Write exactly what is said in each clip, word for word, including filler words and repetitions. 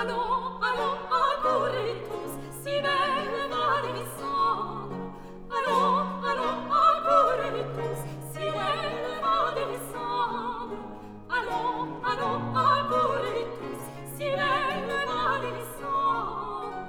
Allons, allons, accourez tous, si belle va descendre. Allons, allons, accourez tous, si belle va descendre. Allons, allons, accourez tous, si belle va descendre.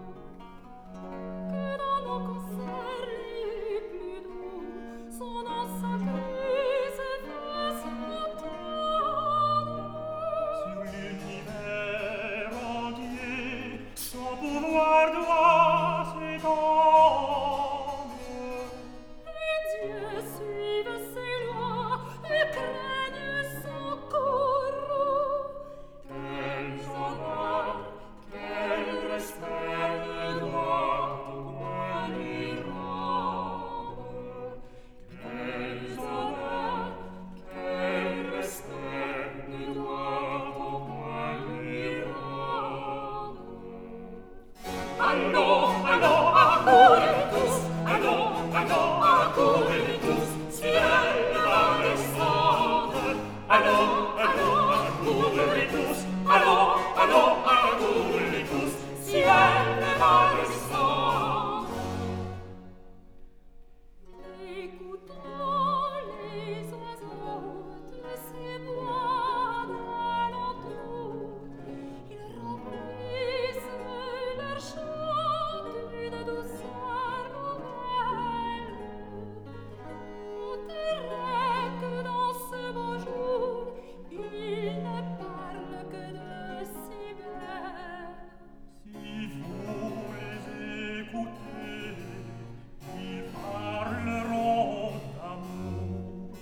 Que dans nos concerts les plus doux, sonnant sa crise fasse entendre. Sur l'univers entier, son pouvoir doit s'étendre. Les dieux suivent ses lois et craignent son courroux. Quels honneurs, quel respect ne doit-on point lui rendre? Quels honneurs, quel respect ne doit-on point lui rendre? Allons, allons, accourez tous, allons, allons, accourez tous, si elle va descendre. Allons, allons, accourez tous, allons, allons, accourez tous, Si elle va descendre. Écoutons les oiseaux de ces bois d'alentour. Ils remplissent leur chant d'une douceur nouvelle. On dirait que dans ce beau jour, ils ne parlent que de si belle. Si vous les écoutez, ils parleront d'amour.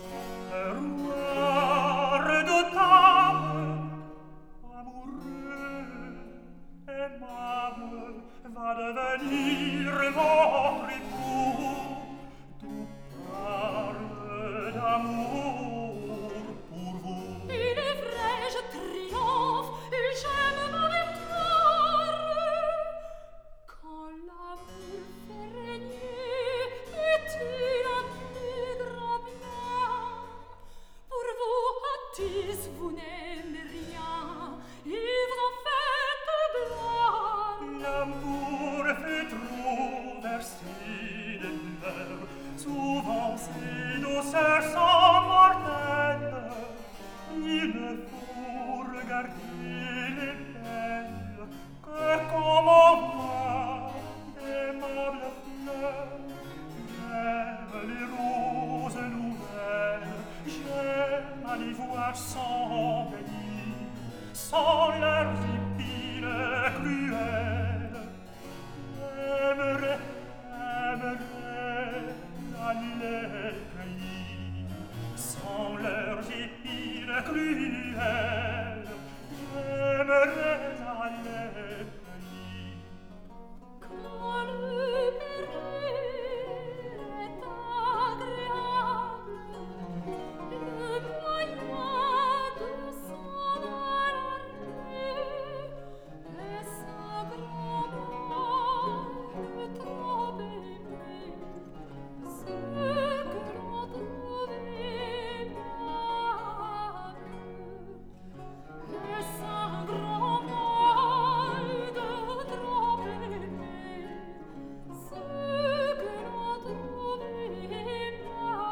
Rouard de table, amoureux, aimable, va devenir votre époux. Tout parle d'amour pour vous. Il est vrai, je triomphe, et j'aime ma victoire. Quand l'amour fait régner, est-il un plus grand bien? Pour vous, Attis, vous n'aimez rien, il vous en fait gloire. L'amour fait trop verser des pleurs, souvent ses douceurs sont mortelles. Il ne faut regarder les belles que comme on voit d'aimables fleurs. J'aime les roses nouvelles, j'aime à les voir s'embellir, sans leurs épines cruelles. J'aimerais, j'aimerais aller les cueillir, sans leurs épines cruelles. J'aimerais aller les cueillir. Quand le péril est agréable, le moyen de s'en aller est sa grand-mère trop aimée, ce que l'on trouve aimable. Est sa grand-mère de trop aimer, ce que l'on trouve aimable.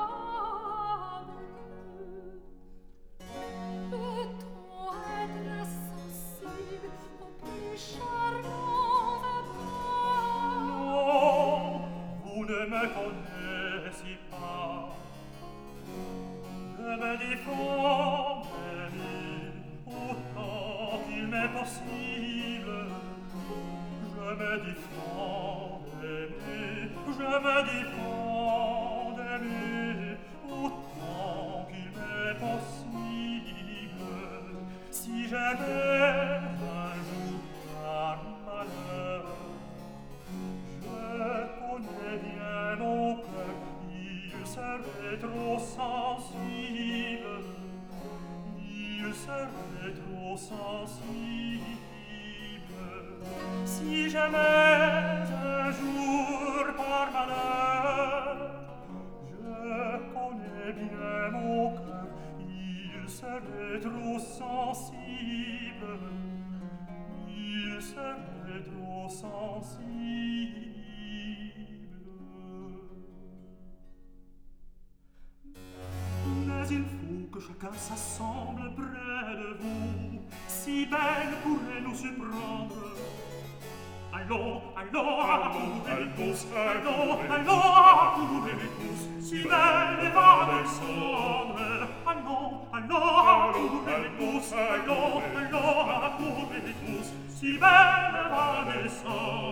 Peut-on être sensible au plus charmant vêtements? Non, vous ne me connaissez pas. Je me défends d'aimer autant qu'il m'est possible. Je me défends d'aimer, je me défends d'aimer autant qu'il m'est possible. Si j'aimais un jour par malheur, je connais bien mon cœur, il serait trop sensible, il serait trop sensible. Si j'aimais un jour par malheur, je connais bien mon cœur, il serait trop sensible, il sensible. Mais il faut que chacun s'assemble près de vous, si belle pourrait nous surprendre. Allons, allons, accourez tous, allons, allons, accourez tous, si belle va descendre. Allons, allons, accourez tous, allons, allons, accourez tous, si belle va descendre.